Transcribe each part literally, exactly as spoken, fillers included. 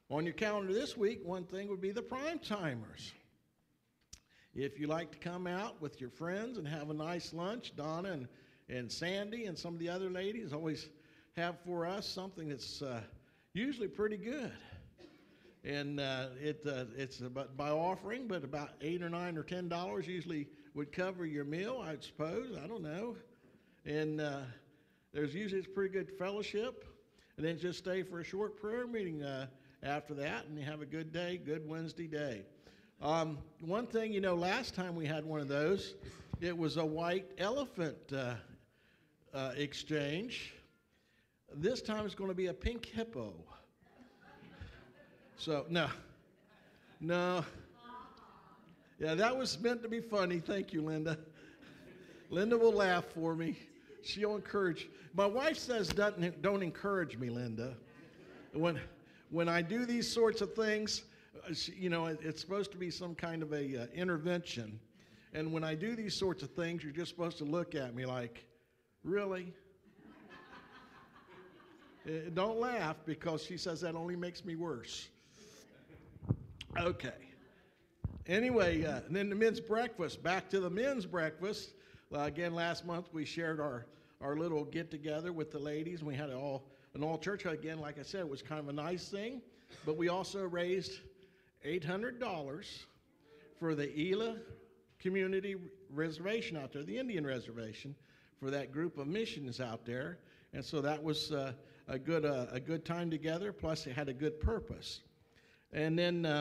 On your calendar this week, one thing would be the prime timers. If you like to come out with your friends and have a nice lunch, Donna and, and Sandy and some of the other ladies always have for us something that's uh, usually pretty good. And uh, it uh, it's about by offering, but about eight or nine or ten dollars usually would cover your meal, I suppose. I don't know. And uh, there's usually it's pretty good fellowship, and then just stay for a short prayer meeting uh, after that, and you have a good day, good Wednesday day. Um, one thing, you know, last time we had one of those, it was a white elephant uh, uh, exchange. This time it's going to be a pink hippo. So, no, no. Yeah, that was meant to be funny. Thank you, Linda. Linda will laugh for me. She'll encourage. My wife says, don't, don't encourage me, Linda. When, when I do these sorts of things, she, you know, it, it's supposed to be some kind of a uh, intervention. And when I do these sorts of things, you're just supposed to look at me like, really? uh, don't laugh, because she says that only makes me worse. Okay. Anyway, uh, and then the men's breakfast. Back to the men's breakfast. Uh, again, last month we shared our, our little get-together with the ladies. We had it all an all church. Again, like I said, it was kind of a nice thing. But we also raised eight hundred dollars for the Elah Community Reservation out there, the Indian Reservation, for that group of missions out there. And so that was uh, a good uh, a good time together. Plus, it had a good purpose. And then uh,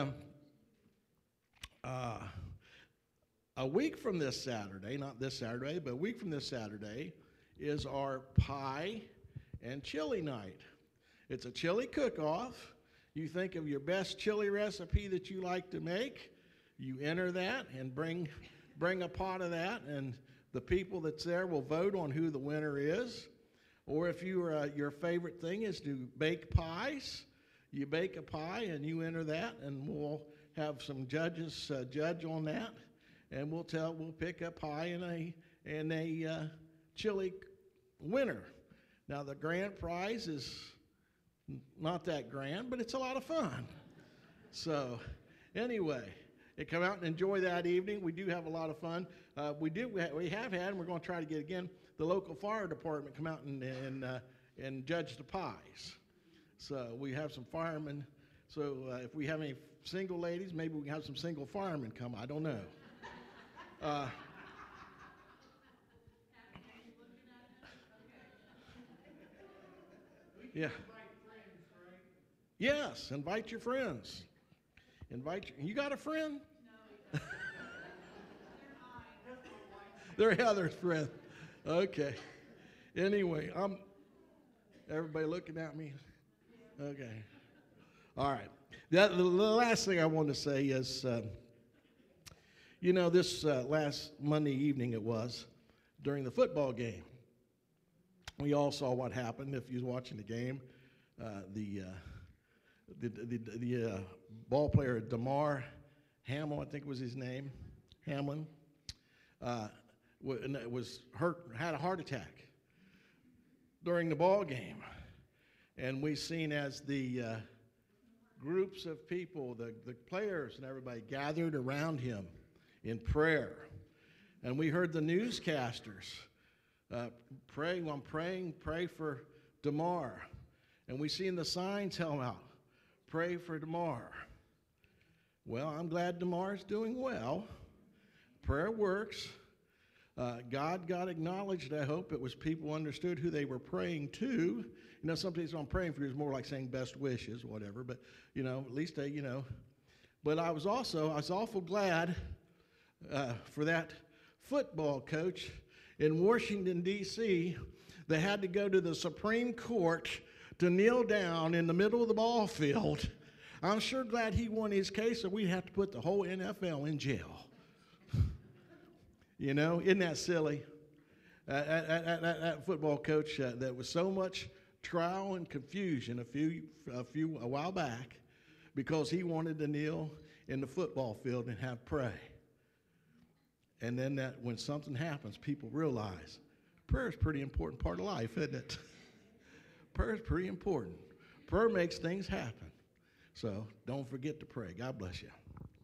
uh, a week from this Saturday, not this Saturday, but a week from this Saturday, is our pie and chili night. It's a chili cook-off. You think of your best chili recipe that you like to make. You enter that and bring bring a pot of that, and the people that's there will vote on who the winner is. Or if you uh, your favorite thing is to bake pies, you bake a pie and you enter that, and we'll have some judges uh, judge on that, and we'll tell we'll pick a pie and a and a uh, chili winner. Now the grand prize is not that grand, but it's a lot of fun. So anyway, you come out and enjoy that evening. We do have a lot of fun. Uh, we do we, ha- we have had, and we're going to try to get again, the local fire department come out and and uh, and judge the pies. So we have some firemen. So uh, if we have any single ladies, maybe we can have some single firemen come. I don't know. Uh, yeah. Yes, invite your friends. Invite your, you got a friend? No. They're Heather's friend. Okay. Anyway, I'm. Everybody looking at me. Okay. All right. The, the last thing I want to say is, uh, you know, this uh, last Monday evening it was, during the football game. We all saw what happened. If you was watching the game, uh, the, uh, the the the uh, ball player Damar Hamlin, I think was his name, Hamlin, uh, was hurt, had a heart attack during the ball game, and we seen as the uh, groups of people, the the players and everybody gathered around him in prayer, and we heard the newscasters. Uh, pray, I'm praying, pray for Damar. And we seen the signs tell out, pray for Damar. Well, I'm glad Damar's doing well. Prayer works. Uh, God got acknowledged, I hope. It was people understood who they were praying to. You know, sometimes I'm praying for you is more like saying best wishes, whatever. But, you know, at least they, you know. But I was also, I was awful glad uh, for that football coach in Washington, D C, they had to go to the Supreme Court to kneel down in the middle of the ball field. I'm sure glad he won his case, or we'd have to put the whole N F L in jail. You know, isn't that silly? Uh, that, that, that, that football coach, uh, there was so much trial and confusion a few, a few, a while back, because he wanted to kneel in the football field and have pray. And then that when something happens, people realize prayer is a pretty important part of life, isn't it? Prayer is pretty important. Prayer makes things happen. So don't forget to pray. God bless you.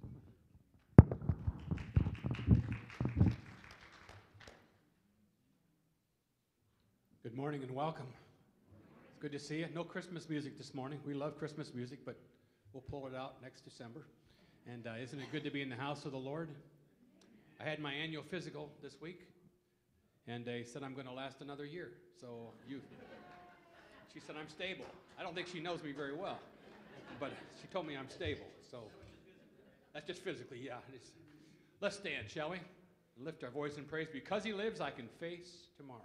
Good morning and welcome. It's good to see you. No Christmas music this morning. We love Christmas music, but we'll pull it out next December. And uh, isn't it good to be in the house of the Lord? I had my annual physical this week, and they said I'm going to last another year. So you, she said I'm stable. I don't think she knows me very well, but she told me I'm stable. So that's just physically, yeah. It's, let's stand, shall we? Lift our voice in praise. Because he lives, I can face tomorrow.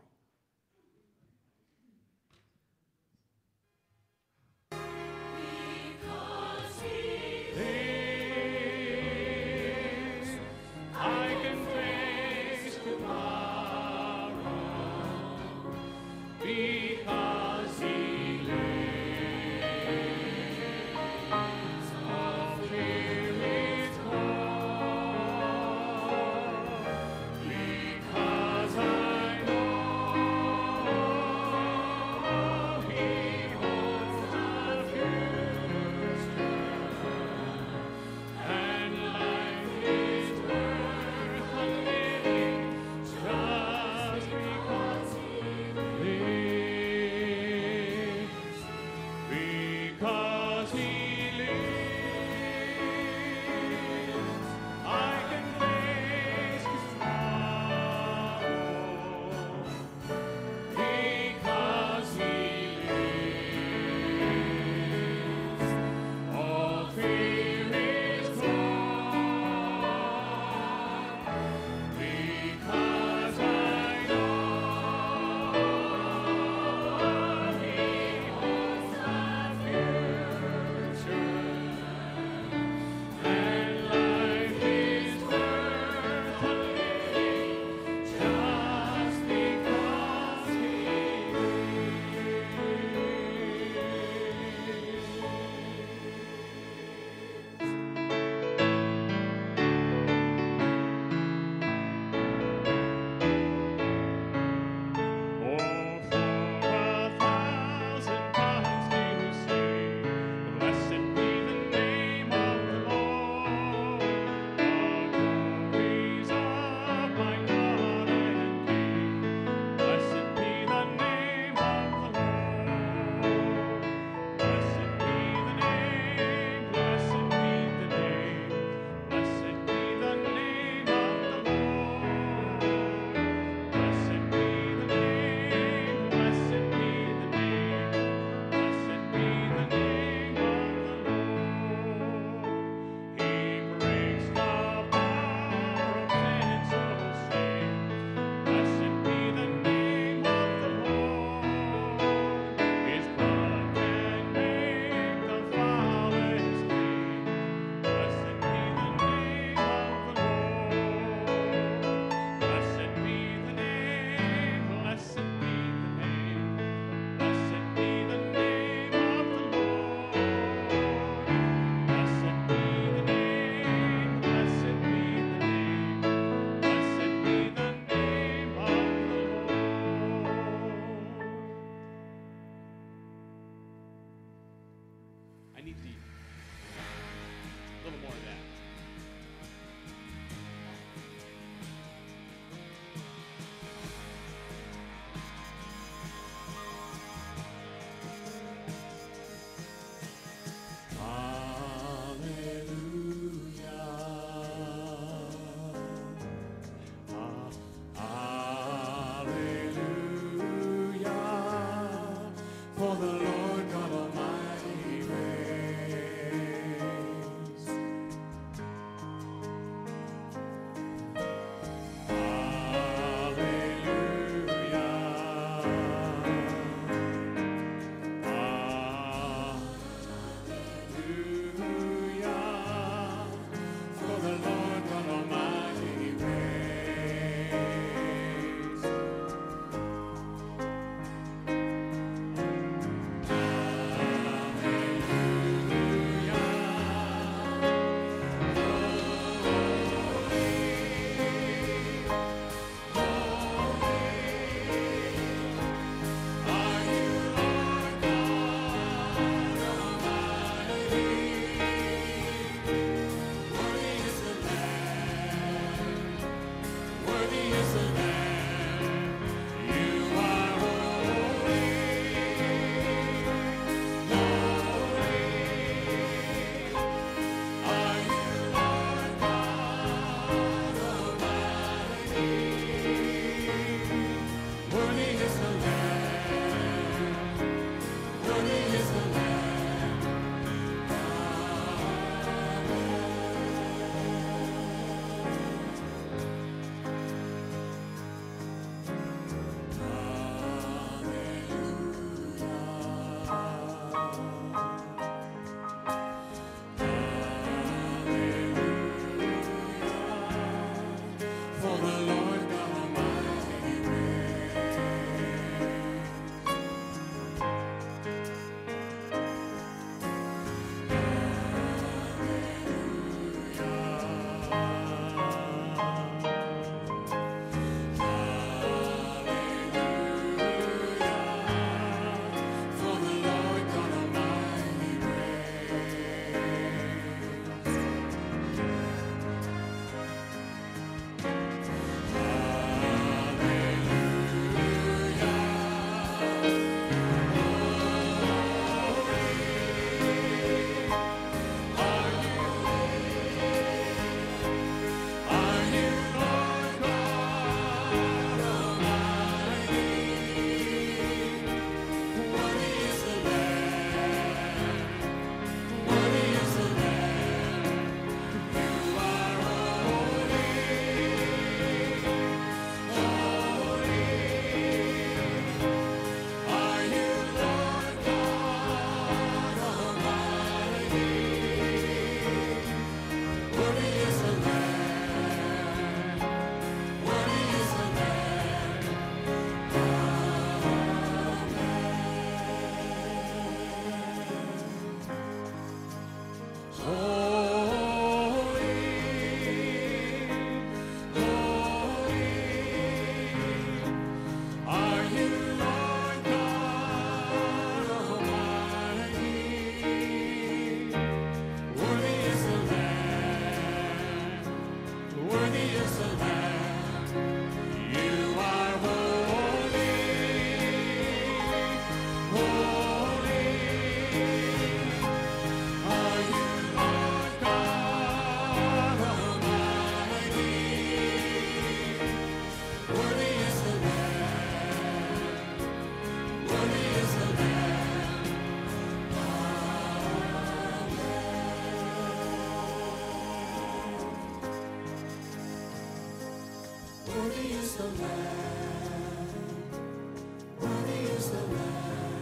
the Lamb. Worthy is the Lamb.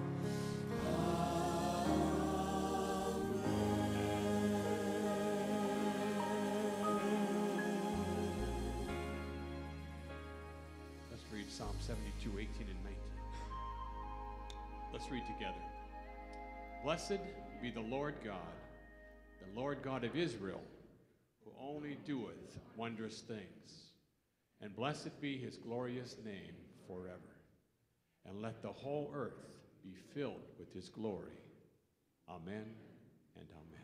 Let's read Psalm seventy-two, eighteen and nineteen. Let's read together. Blessed be the Lord God, the Lord God of Israel, who only doeth wondrous things. And blessed be his glorious name forever. And let the whole earth be filled with his glory. Amen and amen.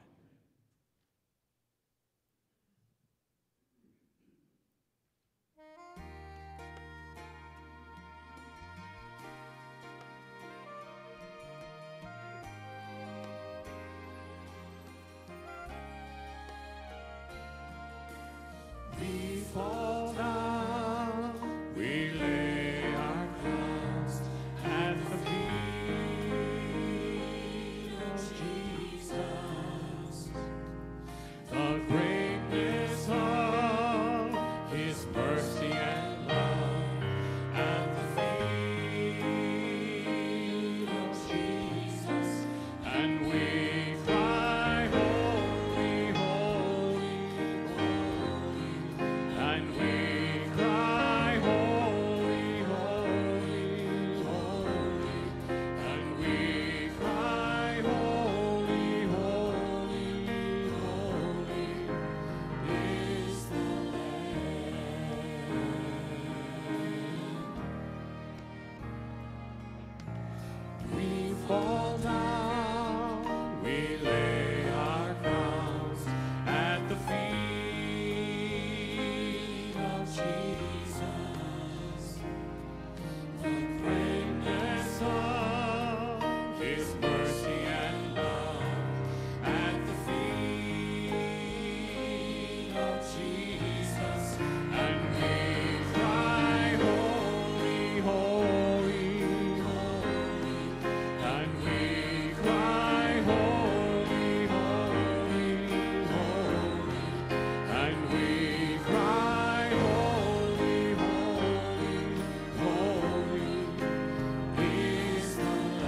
We fall down, we lay our crowns at the feet of Jesus. The greatness of his mercy and love at the feet of Jesus. And we cry, holy, holy, holy. And we cry, holy, holy, holy. And we cry, holy, holy, holy is the Lamb. We fall down, we lay our crowns at the feet of Jesus. The greatness of his mercy and love at the feet of Jesus. And we cry, holy, holy, holy. And we cry, holy, holy, holy. And we cry, holy, holy, holy is the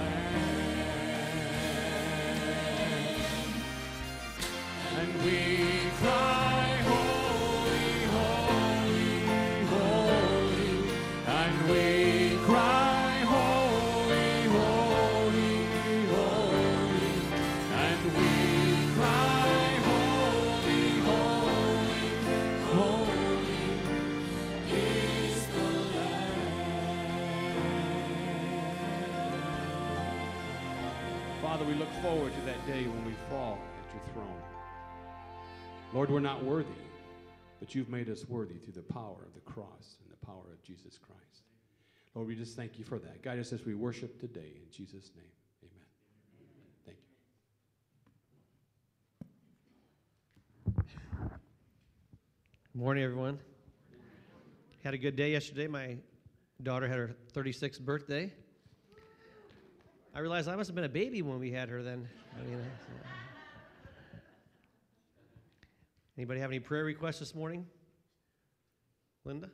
Lamb. And we cry, holy, holy, holy. And we cry, holy, holy, holy. And we cry, holy, holy, holy is the Lamb. Father, we look forward to that day when we fall at your throne. Lord, we're not worthy, but you've made us worthy through the power of the cross and the power of Jesus Christ. Lord, we just thank you for that. Guide us as we worship today. In Jesus' name, amen. Thank you. Good morning, everyone. Had a good day yesterday. My daughter had her thirty-sixth birthday. I realized I must have been a baby when we had her then. I mean, uh, anybody have any prayer requests this morning? Linda?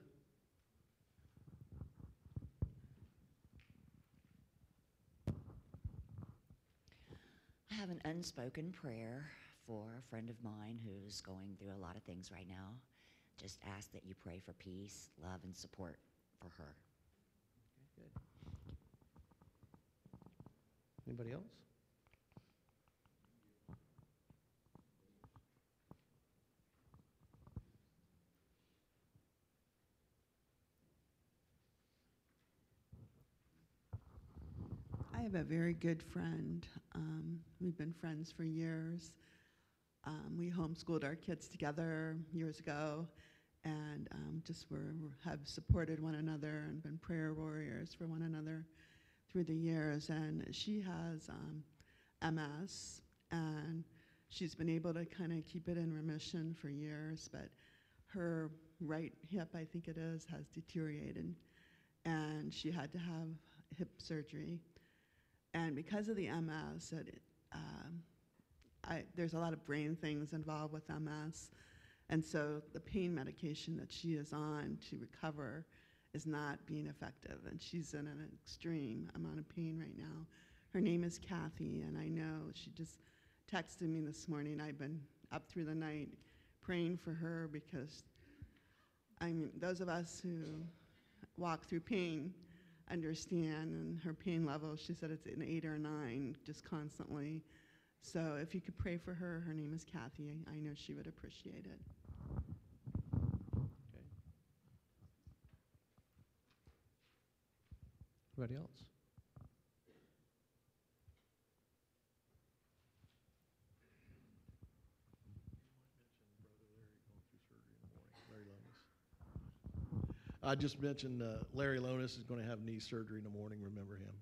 I have an unspoken prayer for a friend of mine who's going through a lot of things right now. Just ask that you pray for peace, love, and support for her. Good. Anybody else? I have a very good friend. Um, we've been friends for years. Um, we homeschooled our kids together years ago, and um, just were, have supported one another and been prayer warriors for one another through the years. And she has um, M S, and she's been able to kind of keep it in remission for years, but her right hip, I think it is, has deteriorated, and she had to have hip surgery. And because of the M S, it, um, I, there's a lot of brain things involved with M S. And so the pain medication that she is on to recover is not being effective, and she's in an extreme amount of pain right now. Her name is Kathy, and I know she just texted me this morning. I've been up through the night praying for her because, I mean, those of us who walk through pain understand, and her pain level, she said it's an eight or a nine, just constantly. So if you could pray for her, her name is Kathy, I, I know she would appreciate it. Anybody else? I just mentioned uh, Larry Lonis is going to have knee surgery in the morning. Remember him.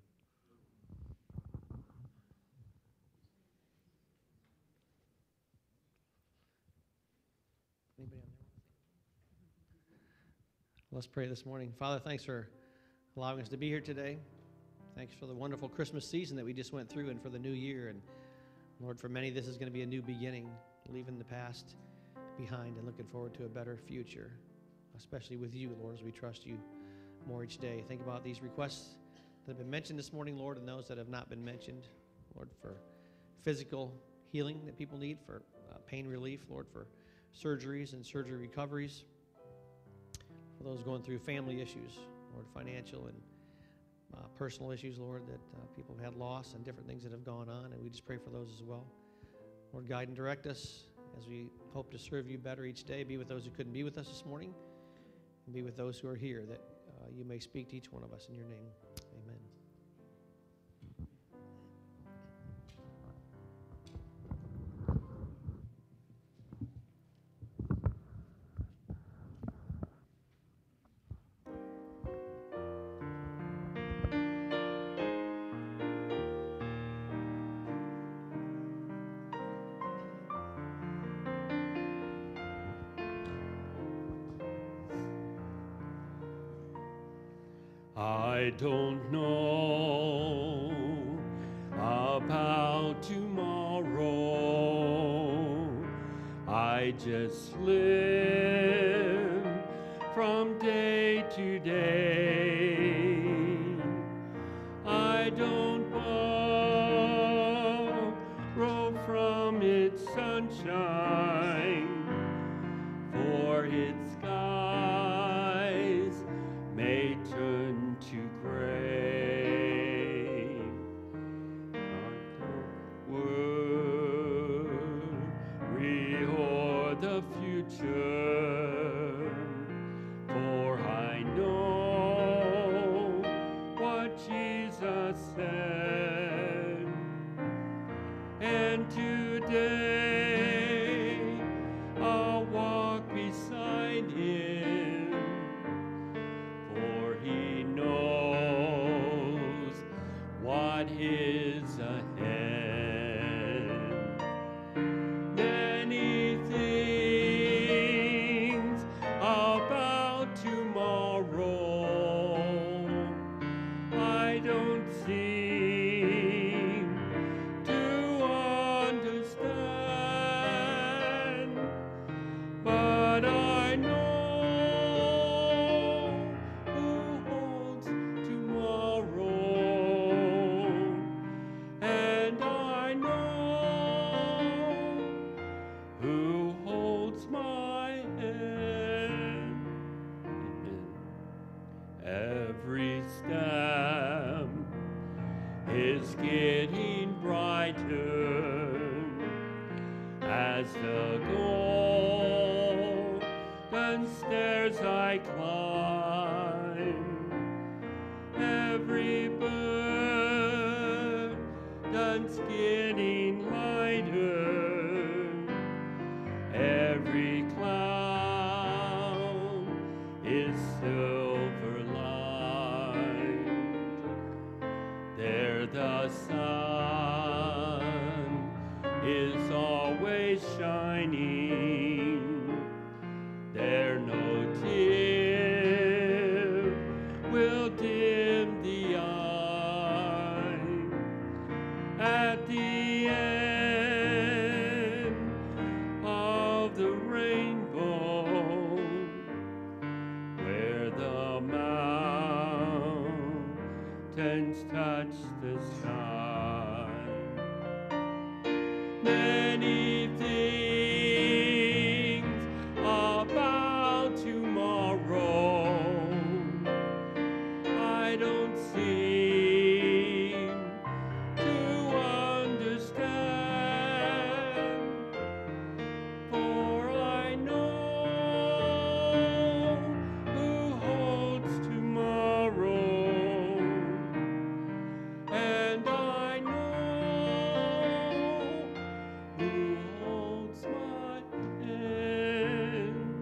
Anybody on there? Let's pray this morning. Father, thanks for allowing us to be here today. Thanks for the wonderful Christmas season that we just went through and for the new year. And Lord, for many, this is going to be a new beginning, leaving the past behind and looking forward to a better future, especially with you, Lord, as we trust you more each day. Think about these requests that have been mentioned this morning, Lord, and those that have not been mentioned. Lord, for physical healing that people need, for uh, pain relief, Lord, for surgeries and surgery recoveries, for those going through family issues, Lord, financial and uh, personal issues, Lord, that uh, people have had loss and different things that have gone on, and we just pray for those as well. Lord, guide and direct us as we hope to serve you better each day. Be with those who couldn't be with us this morning, and be with those who are here, that uh, you may speak to each one of us in your name. Amen. I don't know about tomorrow. I just live from day to day. I don't borrow from its sunshine, for its skies may turn to gray. Not worry o'er the future, for I know what Jesus said. And today I'll walk beside him, for he knows what is ahead. Many things about tomorrow I don't seem to understand, but I know who holds tomorrow, and I know who holds my hand. Every step is getting brighter as the golden stairs I climb. Every burden's getting lighter, every cloud is silver lined. There the sun is always shining. There no tear will dim the eye. At the end of the rainbow, where the mountains clouds touch the sky. Many things about tomorrow I don't seem to understand, for I know who holds tomorrow, and I know who holds my hand.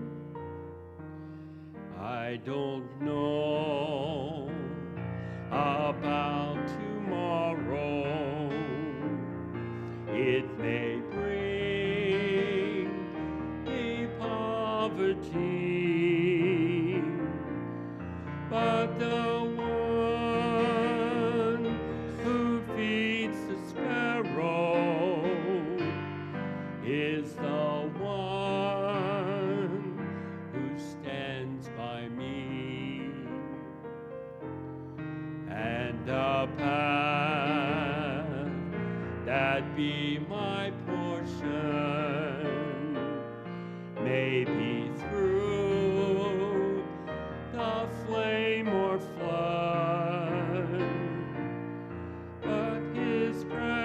I don't know about tomorrow. It may bring me poverty, but the one who feeds the sparrow is the one who stands by me. And the path that be my portion may be through the flame or flood, but his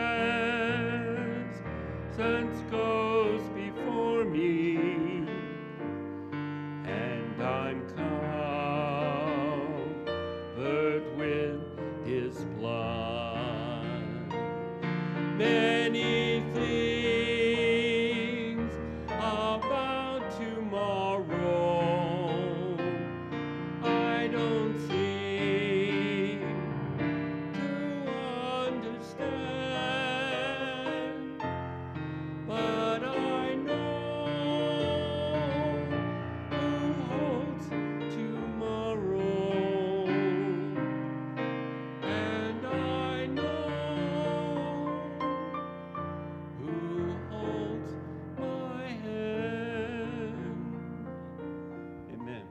presence goes before me, and I'm covered with his blood. Many things about tomorrow I don't seem to understand, but I know who holds tomorrow, and I know who holds my hand. Amen.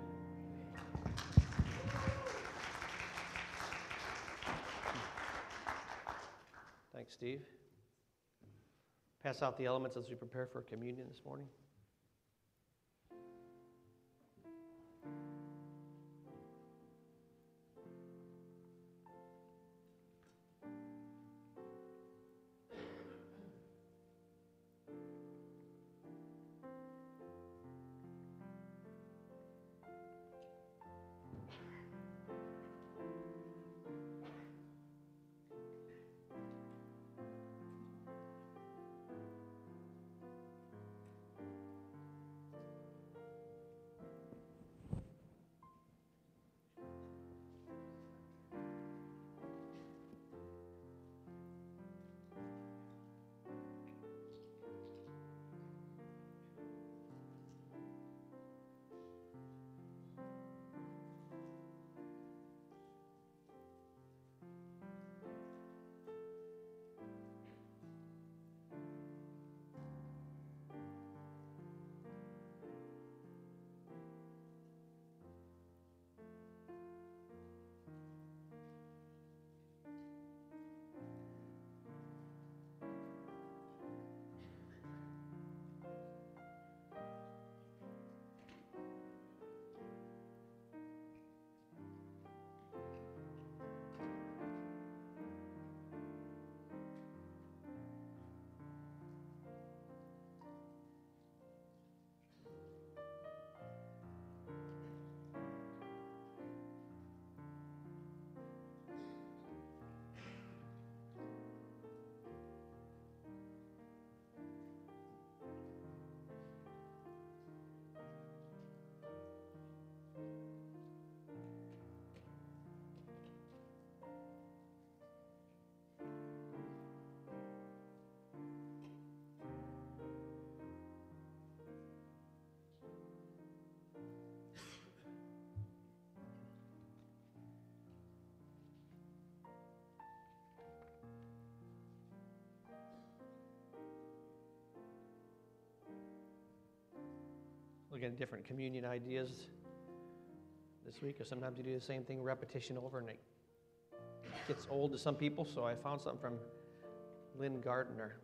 Thanks, Steve. Pass out the elements as we prepare for communion this morning. Looking at different communion ideas this week, or sometimes you do the same thing, repetition over, and it gets old to some people, so I found something from Lynn Gardner.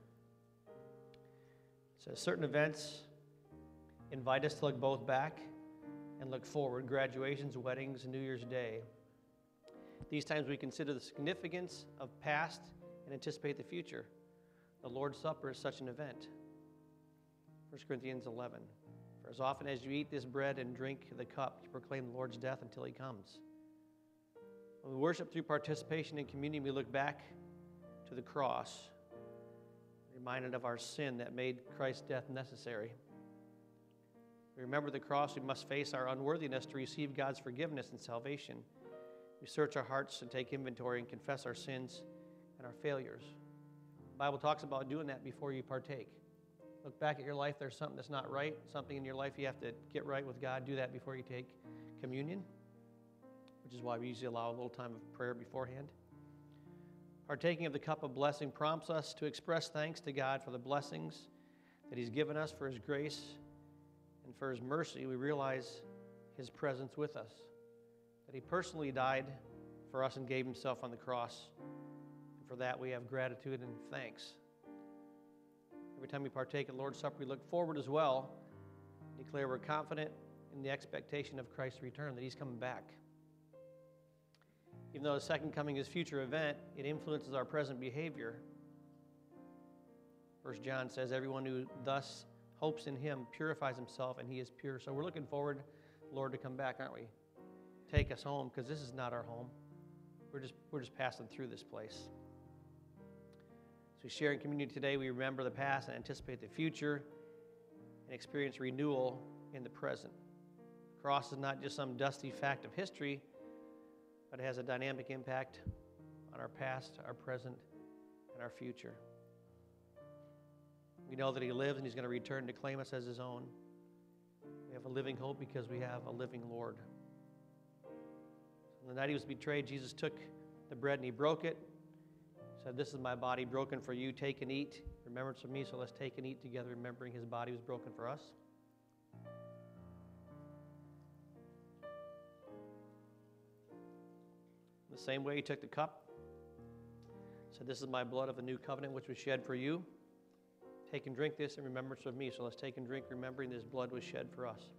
It says, certain events invite us to look both back and look forward, graduations, weddings, New Year's Day. These times we consider the significance of past and anticipate the future. The Lord's Supper is such an event. First Corinthians eleven. For as often as you eat this bread and drink the cup, you proclaim the Lord's death until he comes. When we worship through participation in communion, we look back to the cross, reminded of our sin that made Christ's death necessary. We remember the cross, we must face our unworthiness to receive God's forgiveness and salvation. We search our hearts and take inventory and confess our sins and our failures. The Bible talks about doing that before you partake. Look back at your life, there's something that's not right, something in your life you have to get right with God. Do that before you take communion, which is why we usually allow a little time of prayer beforehand. Partaking of the cup of blessing prompts us to express thanks to God for the blessings that he's given us, for his grace and for his mercy. We realize his presence with us, that he personally died for us and gave himself on the cross. And for that, we have gratitude and thanks. Every time we partake of the Lord's Supper, we look forward as well, and declare we're confident in the expectation of Christ's return, that he's coming back. Even though the second coming is a future event, it influences our present behavior. First John says, everyone who thus hopes in him purifies himself, and he is pure. So we're looking forward, Lord, to come back, aren't we? Take us home, because this is not our home. We're just, we're just passing through this place. As we share in community today, we remember the past and anticipate the future and experience renewal in the present. The cross is not just some dusty fact of history, but it has a dynamic impact on our past, our present, and our future. We know that he lives and he's going to return to claim us as his own. We have a living hope because we have a living Lord. On the night he was betrayed, Jesus took the bread and he broke it. He said, this is my body broken for you. Take and eat. Remembrance of me, so let's take and eat together, remembering his body was broken for us. The same way he took the cup, said, this is my blood of the new covenant, which was shed for you. Take and drink this in remembrance of me. So let's take and drink, remembering this blood was shed for us.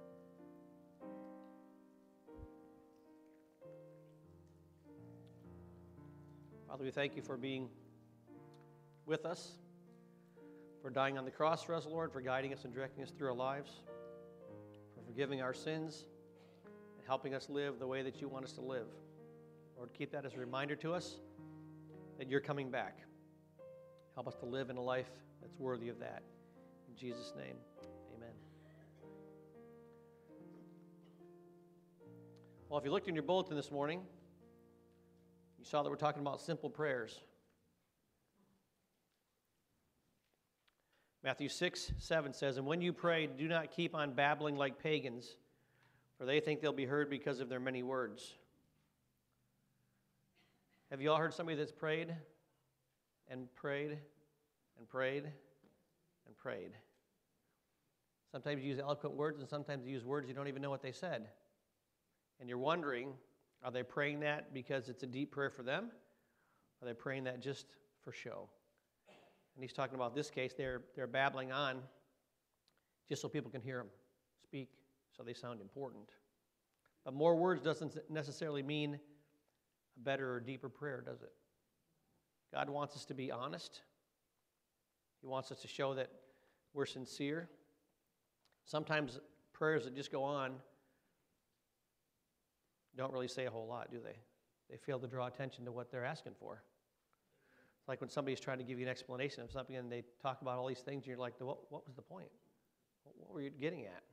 Father, we thank you for being with us, for dying on the cross for us, Lord, for guiding us and directing us through our lives, for forgiving our sins, and helping us live the way that you want us to live. Lord, keep that as a reminder to us that you're coming back. Help us to live in a life that's worthy of that. In Jesus' name, amen. Well, if you looked in your bulletin this morning, you saw that we're talking about simple prayers. Matthew six, seven says, and when you pray, do not keep on babbling like pagans, for they think they'll be heard because of their many words. Have you all heard somebody that's prayed and prayed and prayed and prayed? Sometimes you use eloquent words, and sometimes you use words you don't even know what they said. And you're wondering, are they praying that because it's a deep prayer for them? Or are they praying that just for show? And he's talking about this case, they're, they're babbling on just so people can hear them speak, so they sound important. But more words doesn't necessarily mean a better or deeper prayer, does it? God wants us to be honest. He wants us to show that we're sincere. Sometimes prayers that just go on don't really say a whole lot, do they? They fail to draw attention to what they're asking for. It's like when somebody's trying to give you an explanation of something and they talk about all these things and you're like, what, what was the point? What were you getting at?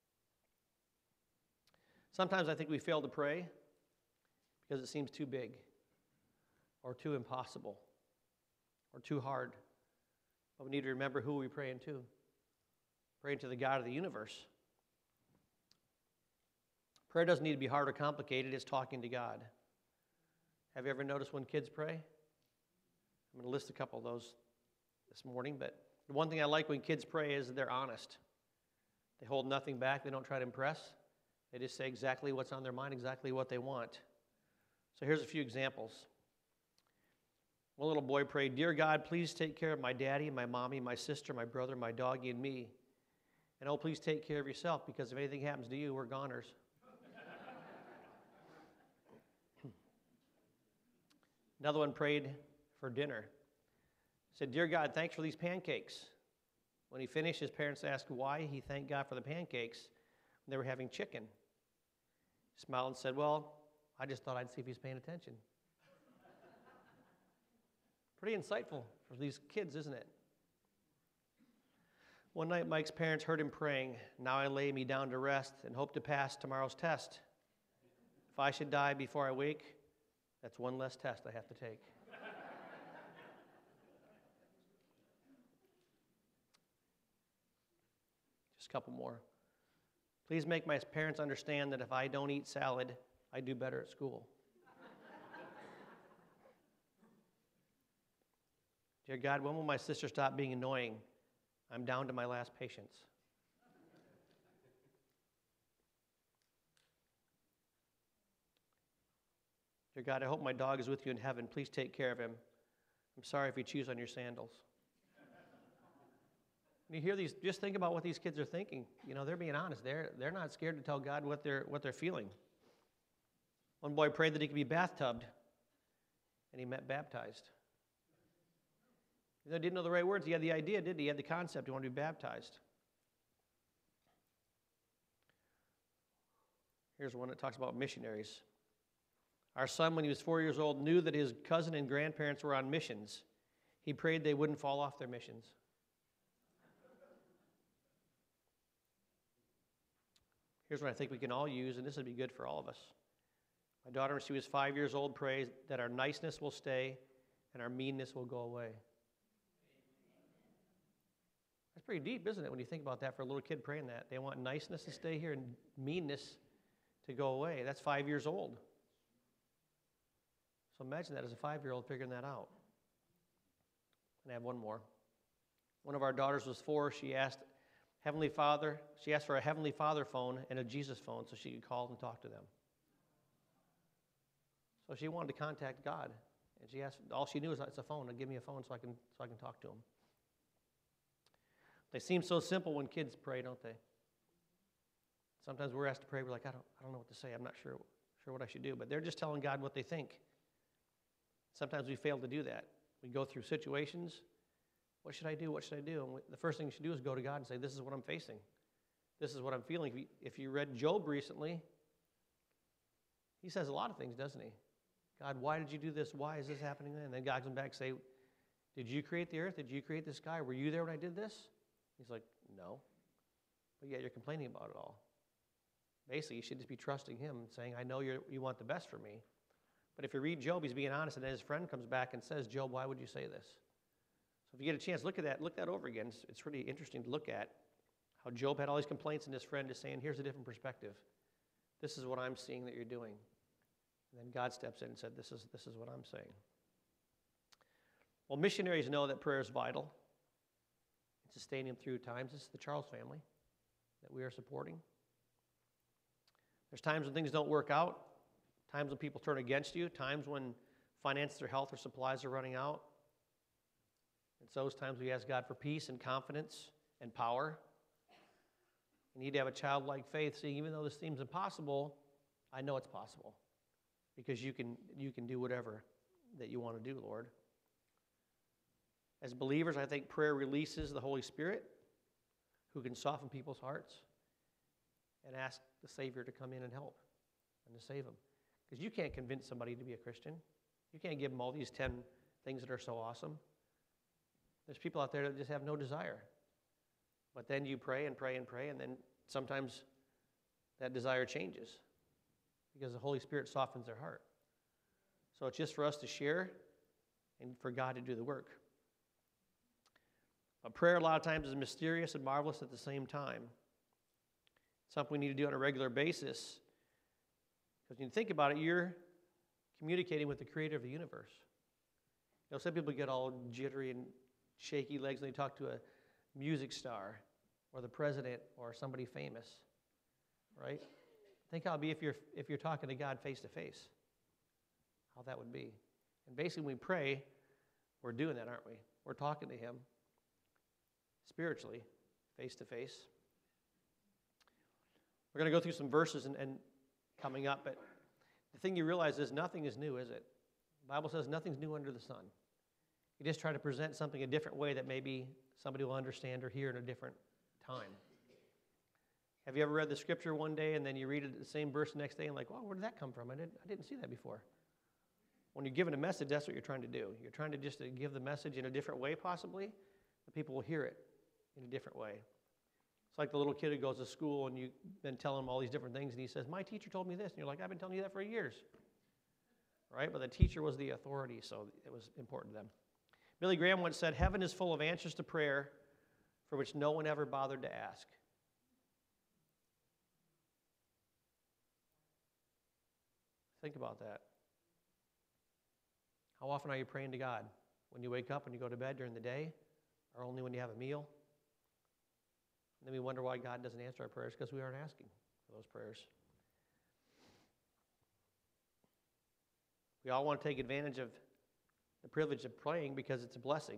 Sometimes I think we fail to pray because it seems too big or too impossible or too hard. But we need to remember who we're praying to. Praying to the God of the universe. Prayer doesn't need to be hard or complicated. It's talking to God. Have you ever noticed when kids pray? I'm going to list a couple of those this morning, but the one thing I like when kids pray is they're honest. They hold nothing back. They don't try to impress. They just say exactly what's on their mind, exactly what they want. So here's a few examples. One little boy prayed, "Dear God, please take care of my daddy, my mommy, my sister, my brother, my doggy, and me. And oh, please take care of yourself, because if anything happens to you, we're goners." Another one prayed for dinner. He said, "Dear God, thanks for these pancakes." When he finished, his parents asked why he thanked God for the pancakes when they were having chicken. He smiled and said, "Well, I just thought I'd see if he's paying attention." Pretty insightful for these kids, isn't it? One night, Mike's parents heard him praying, "Now I lay me down to rest and hope to pass tomorrow's test. If I should die before I wake, that's one less test I have to take." Just a couple more. "Please make my parents understand that if I don't eat salad, I do better at school." "Dear God, when will my sister stop being annoying? I'm down to my last patience." "Dear God, I hope my dog is with you in heaven. Please take care of him. I'm sorry if he chews on your sandals." And you hear these, just think about what these kids are thinking. You know, they're being honest. They're, they're not scared to tell God what they're, what they're feeling. One boy prayed that he could be bathtubed, and he meant baptized. He didn't know the right words. He had the idea, didn't he? He had the concept. He wanted to be baptized. Here's one that talks about missionaries. "Our son, when he was four years old, knew that his cousin and grandparents were on missions. He prayed they wouldn't fall off their missions." Here's what I think we can all use, and this would be good for all of us. "My daughter, when she was five years old, prayed that our niceness will stay and our meanness will go away." That's pretty deep, isn't it, when you think about that for a little kid praying that? They want niceness to stay here and meanness to go away. That's five years old. So imagine that as a five-year-old figuring that out. And I have one more. One of our daughters was four. She asked Heavenly Father, she asked for a Heavenly Father phone and a Jesus phone so she could call and talk to them. So she wanted to contact God. And she asked, all she knew was, "It's a phone. Give me a phone so I can so I can talk to him." They seem so simple when kids pray, don't they? Sometimes we're asked to pray, we're like, I don't, I don't know what to say. I'm not sure, sure what I should do. But they're just telling God what they think. Sometimes we fail to do that. We go through situations. What should I do? What should I do? And we, the first thing you should do is go to God and say, "This is what I'm facing. This is what I'm feeling." If you, if you read Job recently, he says a lot of things, doesn't he? "God, why did you do this? Why is this happening then?" And then God comes back and say, "Did you create the earth? Did you create the sky? Were you there when I did this?" He's like, "No." But yet you're complaining about it all. Basically, you should just be trusting him and saying, "I know you're, you want the best for me." But if you read Job, he's being honest, and then his friend comes back and says, "Job, why would you say this?" So if you get a chance, look at that, look that over again. It's, it's really interesting to look at how Job had all these complaints, and his friend is saying, "Here's a different perspective. This is what I'm seeing that you're doing." And then God steps in and said, this is, this is what I'm saying. Well, missionaries know that prayer is vital in sustaining them through times. This is the Charles family that we are supporting. There's times when things don't work out, times when people turn against you, times when finances or health or supplies are running out. It's those times we ask God for peace and confidence and power. You need to have a childlike faith, saying, even though this seems impossible, I know it's possible. Because you can, you can do whatever that you want to do, Lord. As believers, I think prayer releases the Holy Spirit, who can soften people's hearts and ask the Savior to come in and help and to save them. Because you can't convince somebody to be a Christian. You can't give them all these ten things that are so awesome. There's people out there that just have no desire. But then you pray and pray and pray, and then sometimes that desire changes because the Holy Spirit softens their heart. So it's just for us to share and for God to do the work. But prayer a lot of times is mysterious and marvelous at the same time. It's something we need to do on a regular basis. Because when you think about it, you're communicating with the creator of the universe. You know, some people get all jittery and shaky legs when they talk to a music star or the president or somebody famous, right? Think how it'd be if you're, if you're talking to God face to face, how that would be. And basically when we pray, We're doing that, aren't we? We're talking to him spiritually, face to face. We're going to go through some verses and, and coming up, but the thing you realize is nothing is new, is it? The Bible says nothing's new under the sun. You just try to present something a different way that maybe somebody will understand or hear in a different time. Have you ever read the scripture one day and then you read it, the same verse the next day and like, well, where did that come from? I didn't, I didn't see that before. When you're given a message, that's what you're trying to do. You're trying to just to give the message in a different way possibly, but people will hear it in a different way. It's like the little kid who goes to school and you've been telling him all these different things and he says, my teacher told me this. And you're like, I've been telling you that for years. Right? But the teacher was the authority, so it was important to them. Billy Graham once said, heaven is full of answers to prayer for which no one ever bothered to ask. Think about that. How often are you praying to God? When you wake up, when you go to bed during the day, or only when you have a meal? And then we wonder why God doesn't answer our prayers because we aren't asking for those prayers. We all want to take advantage of the privilege of praying because it's a blessing.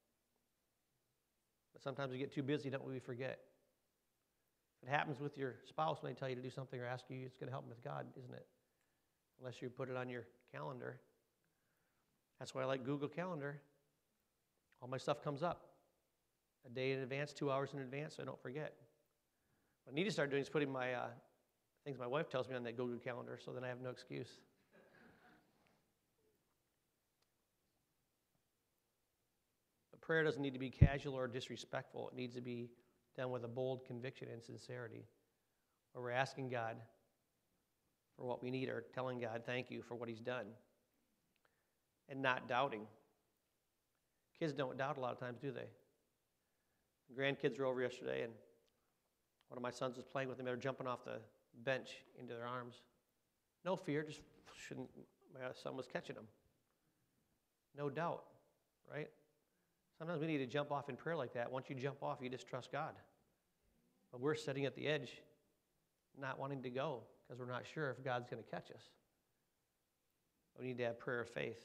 But sometimes we get too busy, don't we? We forget. If it happens with your spouse when they tell you to do something or ask you, it's going to help them with God, isn't it? Unless you put it on your calendar. That's why I like Google Calendar. All my stuff comes up a day in advance, two hours in advance, so I don't forget. What I need to start doing is putting my uh, things my wife tells me on that Google Calendar, so then I have no excuse. But prayer doesn't need to be casual or disrespectful. It needs to be done with a bold conviction and sincerity, where we're asking God for what we need or telling God thank you for what he's done, and not doubting. Kids don't doubt a lot of times, do they? The grandkids were over yesterday, and one of my sons was playing with them. They were jumping off the bench into their arms. No fear, just shouldn't. My son was catching them. No doubt, right? Sometimes we need to jump off in prayer like that. Once you jump off, you just trust God. But we're sitting at the edge, not wanting to go because we're not sure if God's going to catch us. We need to have prayer of faith.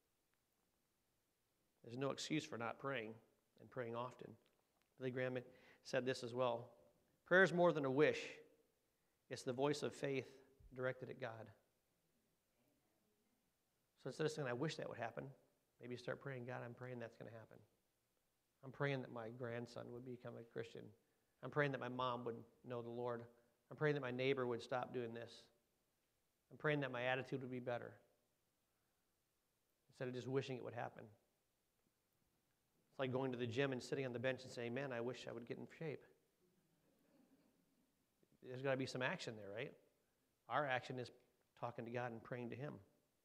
There's no excuse for not praying and praying often. Billy Graham said this as well. Prayer is more than a wish. It's the voice of faith directed at God. So instead of saying, I wish that would happen, maybe start praying, God, I'm praying that's going to happen. I'm praying that my grandson would become a Christian. I'm praying that my mom would know the Lord. I'm praying that my neighbor would stop doing this. I'm praying that my attitude would be better. Instead of just wishing it would happen. It's like going to the gym and sitting on the bench and saying, man, I wish I would get in shape. There's got to be some action there, right? Our action is talking to God and praying to him.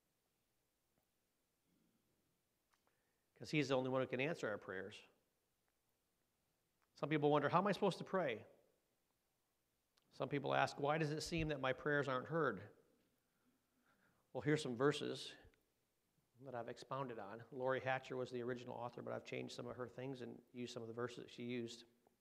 Because he's the only one who can answer our prayers. Some people wonder, how am I supposed to pray? Some people ask, why does it seem that my prayers aren't heard? Well, here's some verses that I've expounded on. Lori Hatcher was the original author, but I've changed some of her things and used some of the verses that she used.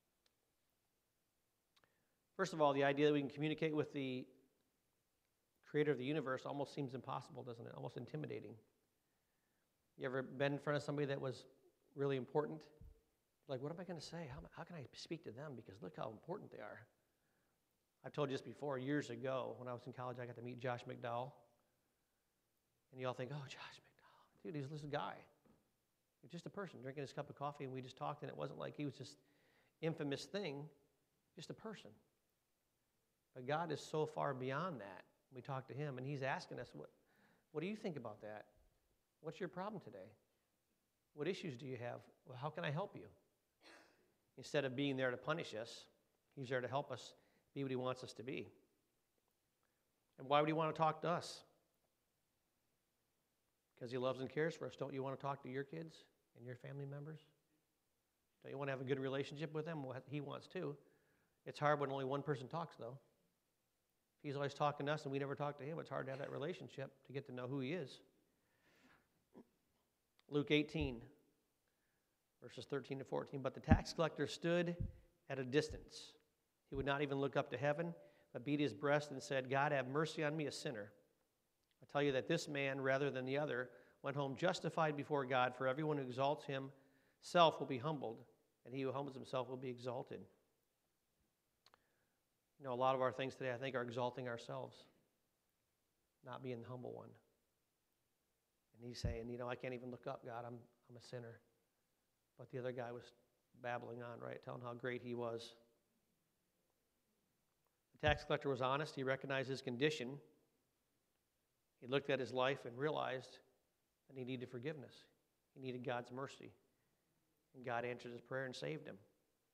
First of all, the idea that we can communicate with the creator of the universe almost seems impossible, doesn't it? Almost intimidating. You ever been in front of somebody that was really important? Like, what am I going to say? How, how can I speak to them? Because look how important they are. I've told you this before. Years ago, when I was in college, I got to meet Josh McDowell. And you all think, oh, Josh McDowell. Dude, he's this guy. He's just a person drinking his cup of coffee, and we just talked, and it wasn't like he was this infamous thing, just a person. But God is so far beyond that. We talk to him, and he's asking us, what, what do you think about that? What's your problem today? What issues do you have? Well, how can I help you? Instead of being there to punish us, he's there to help us be what he wants us to be. And why would he want to talk to us? Because he loves and cares for us. Don't you want to talk to your kids and your family members? Don't you want to have a good relationship with them? Well, he wants to. It's hard when only one person talks, though. If he's always talking to us and we never talk to him, it's hard to have that relationship to get to know who he is. Luke eighteen, verses thirteen to fourteen. But the tax collector stood at a distance. He would not even look up to heaven, but beat his breast and said, God, have mercy on me, a sinner. I tell you that this man, rather than the other, went home justified before God, for everyone who exalts himself will be humbled, and he who humbles himself will be exalted. You know, a lot of our things today, I think, are exalting ourselves, not being the humble one. And he's saying, you know, I can't even look up, God, I'm, I'm a sinner. But the other guy was babbling on, right, telling how great he was. The tax collector was honest. He recognized his condition. He looked at his life and realized that he needed forgiveness. He needed God's mercy. And God answered his prayer and saved him.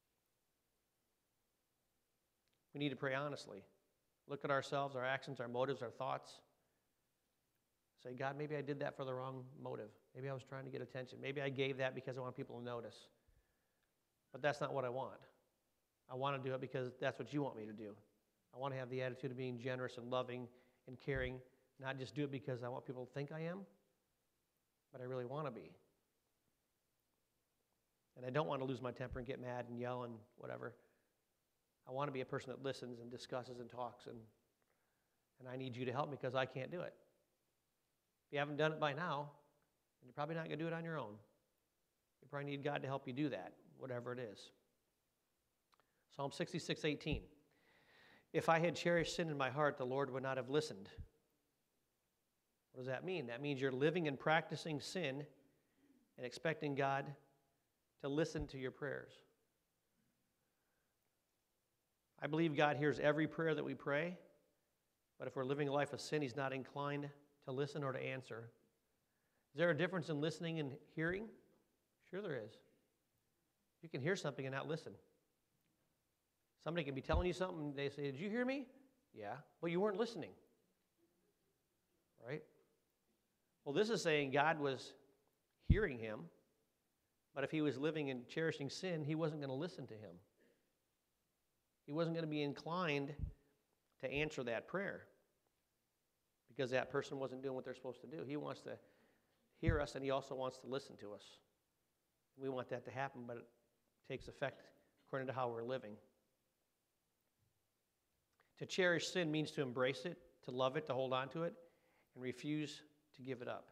We need to pray honestly. Look at ourselves, our actions, our motives, our thoughts. Say, God, maybe I did that for the wrong motive. Maybe I was trying to get attention. Maybe I gave that because I want people to notice. But that's not what I want. I want to do it because that's what you want me to do. I want to have the attitude of being generous and loving and caring, not just do it because I want people to think I am, but I really want to be. And I don't want to lose my temper and get mad and yell and whatever. I want to be a person that listens and discusses and talks, and, and I need you to help me because I can't do it. If you haven't done it by now, you're probably not going to do it on your own. You probably need God to help you do that, whatever it is. Psalm sixty-six eighteen. If I had cherished sin in my heart, the Lord would not have listened. What does that mean? That means you're living and practicing sin and expecting God to listen to your prayers. I believe God hears every prayer that we pray, but if we're living a life of sin, he's not inclined to listen or to answer. Is there a difference in listening and hearing? Sure there is. You can hear something and not listen. Somebody can be telling you something, and they say, did you hear me? Yeah, but you weren't listening. Right? Well, this is saying God was hearing him, but if he was living and cherishing sin, he wasn't going to listen to him. He wasn't going to be inclined to answer that prayer because that person wasn't doing what they're supposed to do. He wants to hear us, and he also wants to listen to us. We want that to happen, but it takes effect according to how we're living. To cherish sin means to embrace it, to love it, to hold on to it, and refuse to give it up.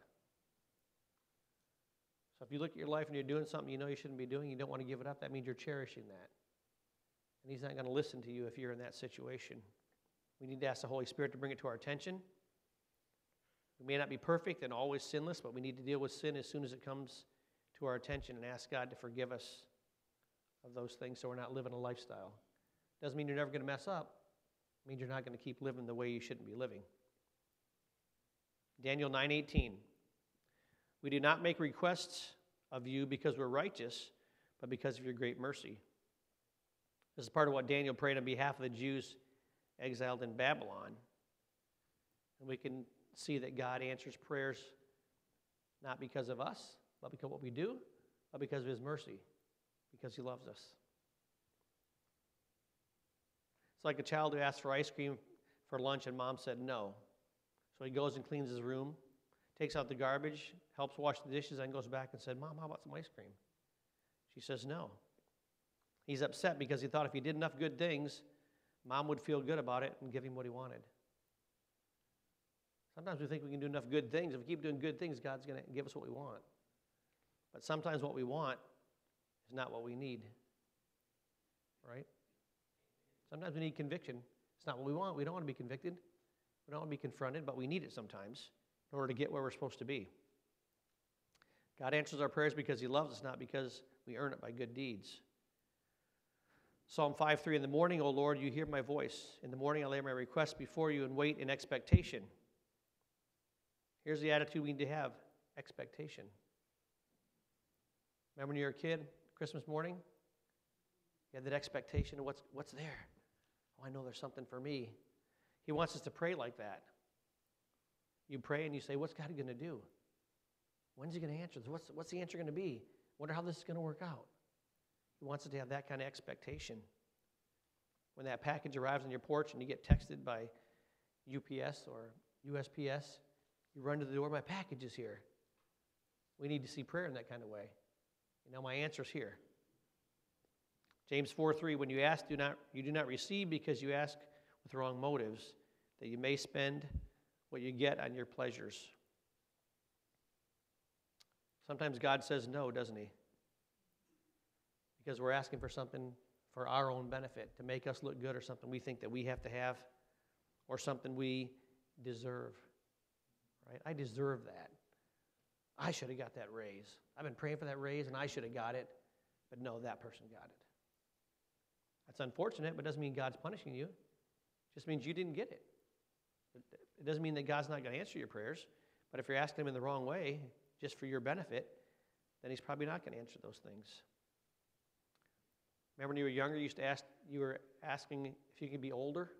So if you look at your life and you're doing something you know you shouldn't be doing, you don't want to give it up, that means you're cherishing that. And he's not going to listen to you if you're in that situation. We need to ask the Holy Spirit to bring it to our attention. We may not be perfect and always sinless, but we need to deal with sin as soon as it comes to our attention and ask God to forgive us of those things so we're not living a lifestyle. Doesn't mean you're never going to mess up. It means you're not going to keep living the way you shouldn't be living. Daniel nine eighteen. We do not make requests of you because we're righteous, but because of your great mercy. This is part of what Daniel prayed on behalf of the Jews exiled in Babylon. And we can see that God answers prayers not because of us, but because of what we do, but because of his mercy, because he loves us. It's like a child who asked for ice cream for lunch and mom said no. So he goes and cleans his room, takes out the garbage, helps wash the dishes, and goes back and said, Mom, how about some ice cream? She says no. He's upset because he thought if he did enough good things, Mom would feel good about it and give him what he wanted. Sometimes we think we can do enough good things. If we keep doing good things, God's going to give us what we want. But sometimes what we want is not what we need. Right? Sometimes we need conviction. It's not what we want. We don't want to be convicted. We don't want to be confronted, but we need it sometimes in order to get where we're supposed to be. God answers our prayers because he loves us, not because we earn it by good deeds. Psalm five three, in the morning, O Lord, you hear my voice. In the morning I lay my requests before you and wait in expectation. Here's the attitude we need to have, expectation. Remember when you were a kid, Christmas morning? You had that expectation of what's, what's there. Oh, I know there's something for me. He wants us to pray like that. You pray and you say, what's God going to do? When's he going to answer this? What's, what's the answer going to be? Wonder how this is going to work out. He wants us to have that kind of expectation. When that package arrives on your porch and you get texted by U P S or U S P S, you run to the door, my package is here. We need to see prayer in that kind of way. You know, my answer's here. James four three, when you ask, do not you do not receive because you ask with wrong motives, that you may spend what you get on your pleasures. Sometimes God says no, doesn't he? Because we're asking for something for our own benefit, to make us look good, or something we think that we have to have, or something we deserve. Right? I deserve that. I should have got that raise. I've been praying for that raise, and I should have got it. But no, that person got it. That's unfortunate, but it doesn't mean God's punishing you. It just means you didn't get it. It doesn't mean that God's not going to answer your prayers. But if you're asking him in the wrong way, just for your benefit, then he's probably not going to answer those things. Remember when you were younger, you used to ask, you were asking if you could be older?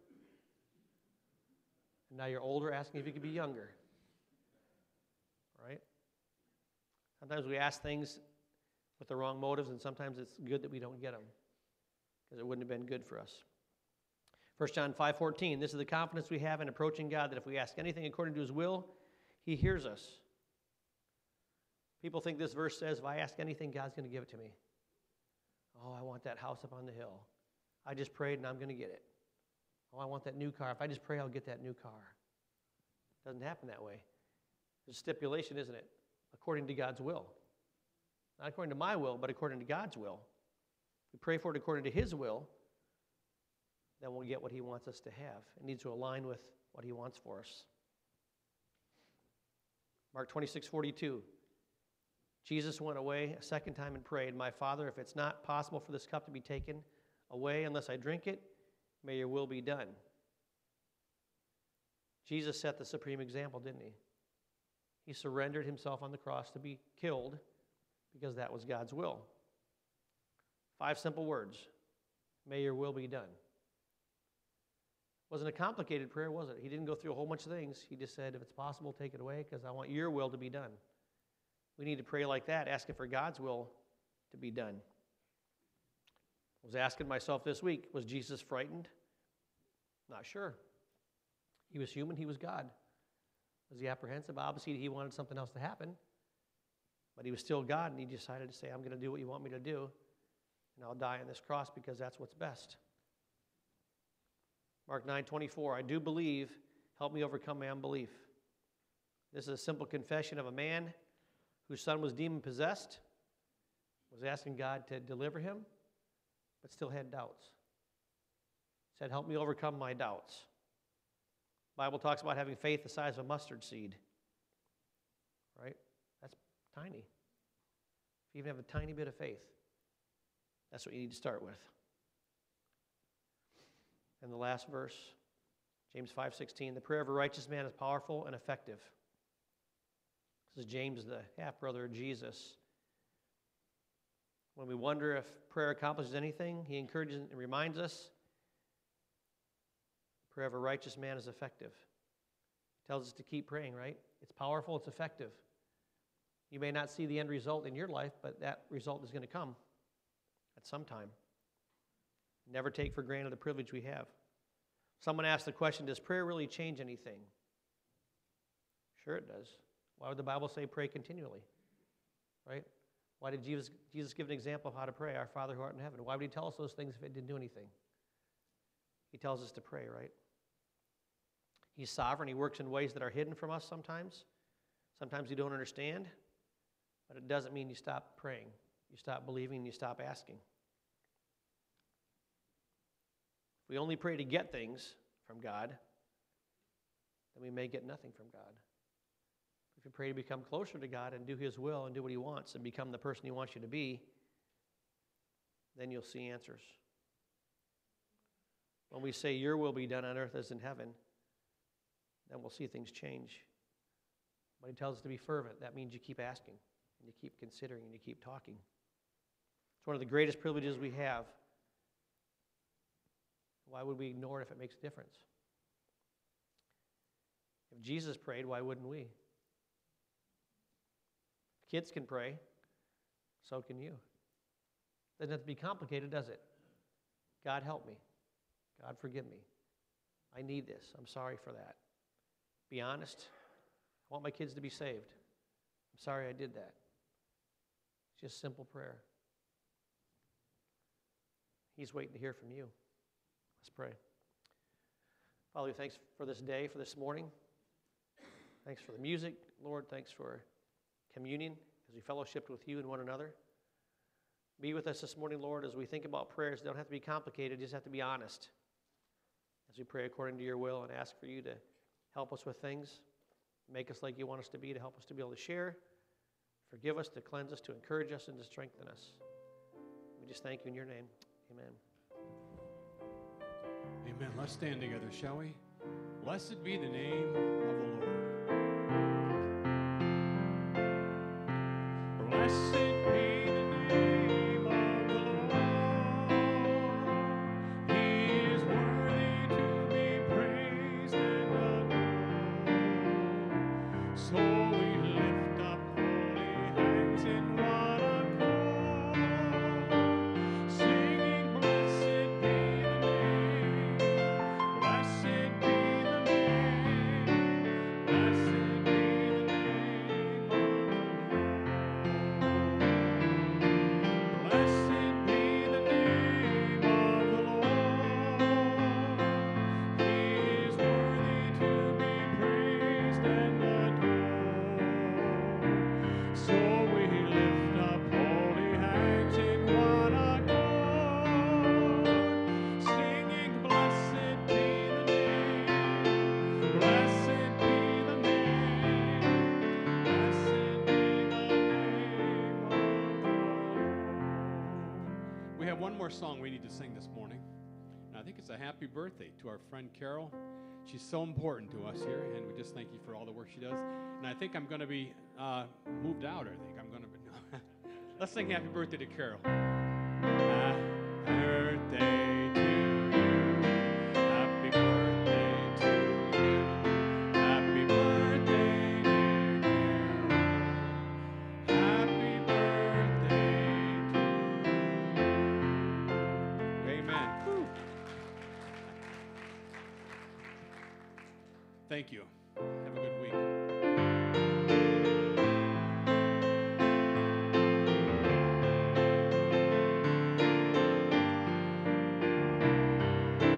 And now you're older, asking if you could be younger. Right? Sometimes we ask things with the wrong motives, and sometimes it's good that we don't get them, because it wouldn't have been good for us. First John five fourteen, this is the confidence we have in approaching God, that if we ask anything according to his will, he hears us. People think this verse says, if I ask anything, God's going to give it to me. Oh, I want that house up on the hill. I just prayed and I'm going to get it. Oh, I want that new car. If I just pray, I'll get that new car. It doesn't happen that way. There's a stipulation, isn't it? According to God's will. Not according to my will, but according to God's will. If we pray for it according to his will, then we'll get what he wants us to have. It needs to align with what he wants for us. Mark twenty-six forty-two. Jesus went away a second time and prayed, my Father, if it's not possible for this cup to be taken away unless I drink it, may your will be done. Jesus set the supreme example, didn't he? He surrendered himself on the cross to be killed because that was God's will. Five simple words. May your will be done. Wasn't a complicated prayer, was it? He didn't go through a whole bunch of things. He just said, if it's possible, take it away because I want your will to be done. We need to pray like that, asking for God's will to be done. I was asking myself this week, was Jesus frightened? Not sure. He was human, he was God. Was he apprehensive? Obviously, he wanted something else to happen. But he was still God, and he decided to say, I'm going to do what you want me to do, and I'll die on this cross because that's what's best. Mark nine twenty-four, I do believe, help me overcome my unbelief. This is a simple confession of a man whose son was demon-possessed, was asking God to deliver him, but still had doubts. He said, help me overcome my doubts. The Bible talks about having faith the size of a mustard seed. Right? That's tiny. If you even have a tiny bit of faith, that's what you need to start with. And the last verse, James five sixteen, the prayer of a righteous man is powerful and effective. This is James, the half-brother of Jesus. When we wonder if prayer accomplishes anything, he encourages and reminds us the prayer of a righteous man is effective. He tells us to keep praying, right? It's powerful, it's effective. You may not see the end result in your life, but that result is going to come at some time. Never take for granted the privilege we have. Someone asked the question, does prayer really change anything? Sure it does. Why would the Bible say pray continually? Right? Why did Jesus, Jesus give an example of how to pray? Our Father who art in heaven. Why would he tell us those things if it didn't do anything? He tells us to pray, right? He's sovereign. He works in ways that are hidden from us sometimes. Sometimes you don't understand, but it doesn't mean you stop praying. You stop believing and you stop asking. If we only pray to get things from God, then we may get nothing from God. If you pray to become closer to God and do his will and do what he wants and become the person he wants you to be, then you'll see answers. When we say your will be done on earth as in heaven, then we'll see things change. But he tells us to be fervent. That means you keep asking and you keep considering and you keep talking. It's one of the greatest privileges we have. Why would we ignore it if it makes a difference? If Jesus prayed, why wouldn't we? Kids can pray, so can you. Doesn't have to be complicated, does it? God help me. God forgive me. I need this. I'm sorry for that. Be honest. I want my kids to be saved. I'm sorry I did that. It's just simple prayer. He's waiting to hear from you. Let's pray. Father, thanks for this day, for this morning. Thanks for the music. Lord, thanks for communion as we fellowshiped with you and one another. Be with us this morning, Lord, as we think about prayers. They don't have to be complicated, just have to be honest. As we pray according to your will and ask for you to help us with things, make us like you want us to be, to help us to be able to share, forgive us, to cleanse us, to encourage us, and to strengthen us. We just thank you in your name. Amen. Amen. Let's stand together, shall we? Blessed be the name of the Lord. Blessed be the name of the Lord. He is worthy to be praised and adored. So we lift up holy hands in one accord, singing, blessed be the name, blessed be the name, blessed be the name of the Lord. Blessed be the name of the Lord. He is worthy to be praised and adored. So we lift up holy hands in one accord, singing, blessed be the name, blessed be the name, blessed be the name of the Lord. We have one more song we need to sing this morning. And I think it's a happy birthday to our friend Carol. She's so important to us here, and we just thank you for all the work she does. And I think I'm going to be uh, moved out, I think. I'm going to be. No. Let's sing happy birthday to Carol. Happy birthday to you. Happy birthday to you. Happy birthday, dear Carol. Happy birthday to you. Amen. Thank you. Have a good